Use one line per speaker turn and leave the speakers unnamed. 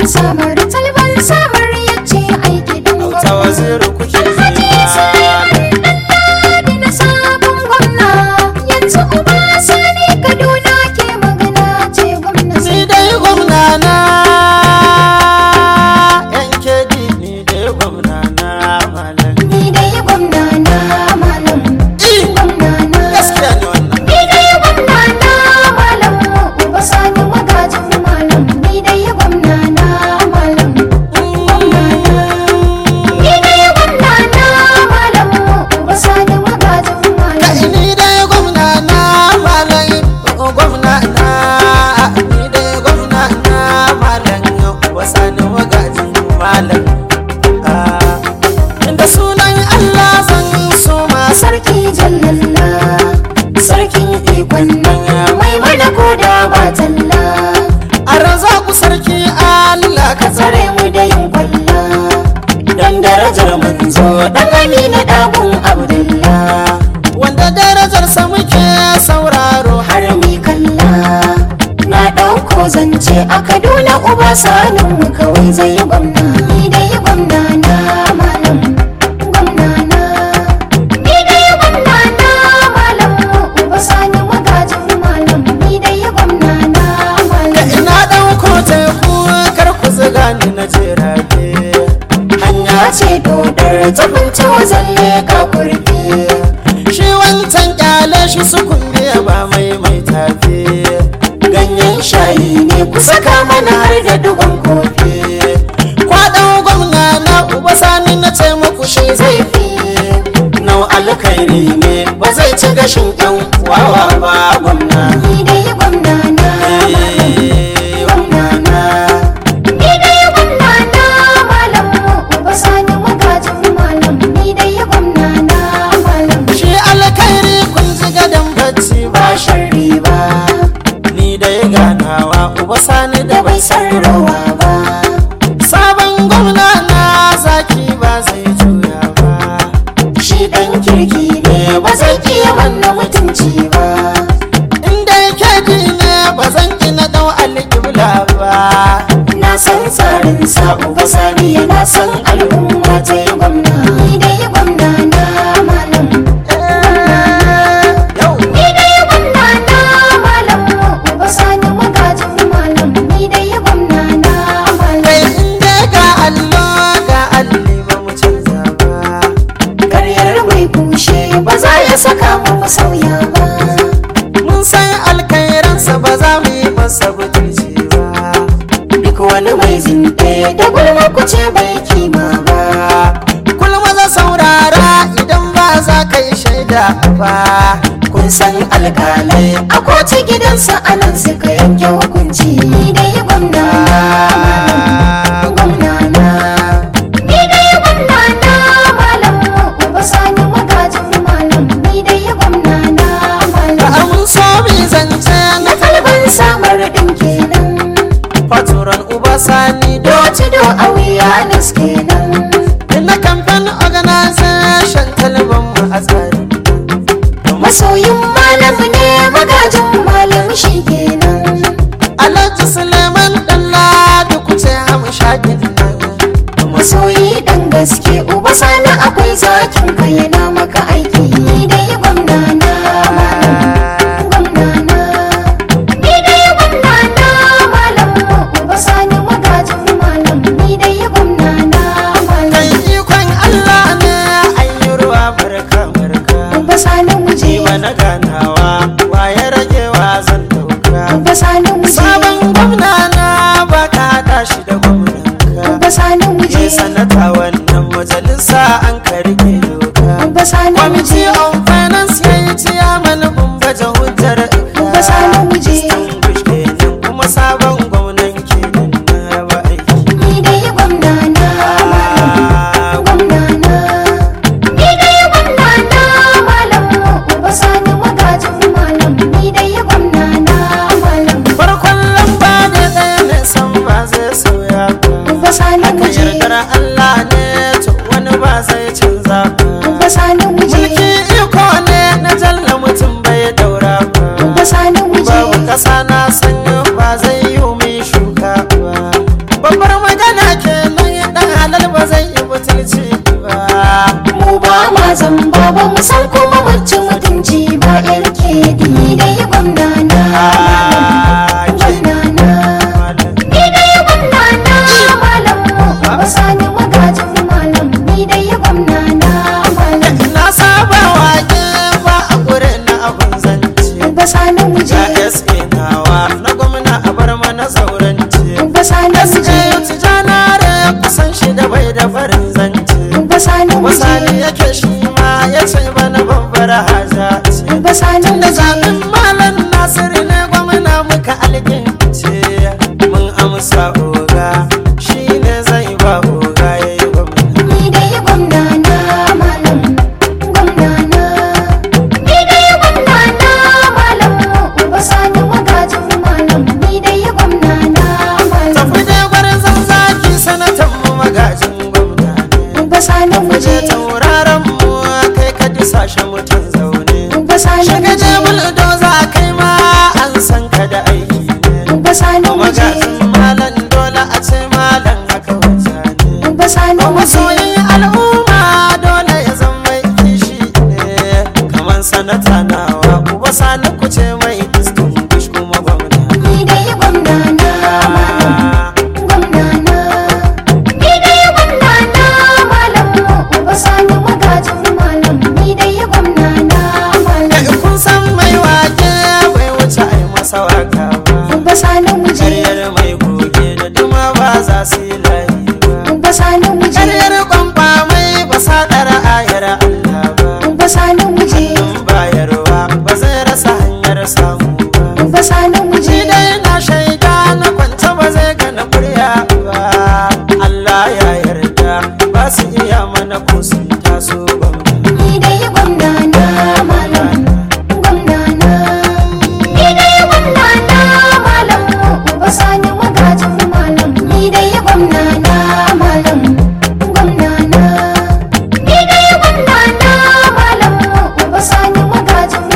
samar talban samar yace aiki dan
auta waziri kuke
Alhaji Suleiman Ɗanladi na sabon gwamna yanzu uba Sani Kaduna ke magana ce gwamna
ni dai gwamna na yanke ni dai gwamna na malam
ni dai gwamna na malam gwamna na
gaskiya ne wannan
ni dai gwamna na malam uba Sani magajin malam ni dai gwamna na malam gwamna na ni dai gwamna na malam uba Sani magajin malam
ni dai gwamna na malam gwamna na ni dai gwamna na malam wasani magajin malam da sunan Allah zan so ma
sarki jallalla sarkin ikon nan mai mana koda ba talla
a raza ku sarki Allah
ka tsare mu da yin kwalla dan darajar manzo dan amina dagun abdullah
wanda darajarsa muke sauraro
har mi kalla na dauko zance a Kaduna uba sanin mu kawai zai yi gwamna ni dai gwamna na malam gwamna na ni dai gwamna na malam uba Sani magajin malam ni dai gwamna na malam
ina ɗauko teku kar ku ziga ni na jirage
hanya ce dodar tafinta wazalle ka kurfi
shi wancan kyale shi su kunde ba mai tafi
ganyen shayi ne ku saka mana har da duban kofi
kwaɗan gwamna na uba Sani na ce muku shi zai
fi
nau alkhairi ne ba zai ci gashin yan wawa ba gwamna
ni dai gwamna na gwamna na ni dai gwamna na malam uba Sani magajin malam ni dai gwamna na malam
shi alkhairi kun ji gadon bacci ba
ba sharri ba
ni da ya ganawa uba Sani da
da bai sarrawa ba
sabon gwamna na zaki ba zai juya ba
shi dan kirki ne ba zai kiya wannan mutunci ba
inda yake ji ne ba zan ki na dau alƙibla ba
na san tsarin sa uba Sani yana san al'umma ta yi gwamna ni dai gwamna na malam
yau
ni dai gwamna na malam uba Sani magajin malam ni dai gwamna na malam
kai inda ga Allah ga alli ba mu canza ba
karyar mai kushe ba za ya saka mu sauya ba
mun san alkhairansa ba za mu yi masa butulci ba
duk wani mai zinde da gulma kuce bai kima ba
kulma za saurara idan ba za ka yi shaida ba
kun san alkalai a kotu gidansa anan suka yanke hukunci ni dai gwamna na gwamna na ni dai gwamna na malam uba Sani magajin malam ni dai gwamna na malam
mun so mi zance
na
na
talban samar din kenan
faturan uba Sani do
doci do a wuya nas kenan
na campaign organization talban mu a tsari
masoyin malam ne magajin malam shi kenan
Alhaji Suleiman Ɗanladi ku ce hamshakin nan
masoyi dan gaske uba Sani akwai zakin ka yana maka aiki ni dai gwamna na malam gwamna na ni dai gwamna na malam uba Sani magajin malam ni dai gwamna na malam
kai ikon Allah ne an yi ruwa barka
uba Sani muje
mana ganawa waye ragewa zan dauka
uba Sani muje
sabon gwamna na ba ka tashi da gwamnanka
uba Sani muje
je sanata wannan majalisa an karke doka
uba Sani
Committee
muje
on Finance yayi ciyaman mun baje hujjar
uba Sani muje
distinguished kenan kuma sabon gwamnan kenan na raba aiki
ni dai gwamna na gwamna na ni dai gwamna na malam uba Sani magajin
zaurance
Uba Sani mu je.
tijanare kusan shi da bai da farin zance
Uba Sani mu je.
Sani yake shi ma ya ce bana babbar haja ce
Uba Sani mu
da
je.
zaɓin malam Nasiru ne gwamna muka alkince mun amsa oga shi ne zai ba oga ya yi gwamna
Ni dai gwamna na malam, gwamna na. Ni dai gwamna na malam, Uba Sani magajin malam. Ni dai gwamna na malam.
tafi dai gwarzon zaki sanatan mu magajin gwamna ne
Uba Sani mu je.
je tauraron mu kai ka ji sashen mutum zaune
Uba Sani mu
shiga
je.
je muldoza kai ma an san ka da aiki ne
Uba Sani mu je.
magajin malam dole a ce malam haka wata ne
Uba Sani mu je.
masoyin al'umma dole ya zama kishi ne kamar sanata nawa uba sani ku ce mai distinguish kuma gwamna
Ni dai gwamna na malam, gwamna na. Ni dai gwamna na malam, Uba Sani magajin malam. Ni dai gwamna na malam.
kun san mai wake bai wuce ai masa waka ba
Uba Sani mu je.
karyar mai goge da duma ba za su yi layi ba
Uba Sani mu je.
karyar kwamfa mai ba sa ɗara ayar Allah ba
Uba Sani mu je.
in bayarwa ba zai rasa hanyar samu ba
Uba Sani mu je.
Shi dai na shaida na kwanta ba zai gana kurya ba Allah ya yarda ba su iya mana ko sun taso gwamna
Ni dai gwamna na malam, gwamna na. Ni dai gwamna na malam, Uba Sani magajin malam. Ni dai gwamna na malam, gwamna na. Ni dai gwamna na malam, Uba Sani magajin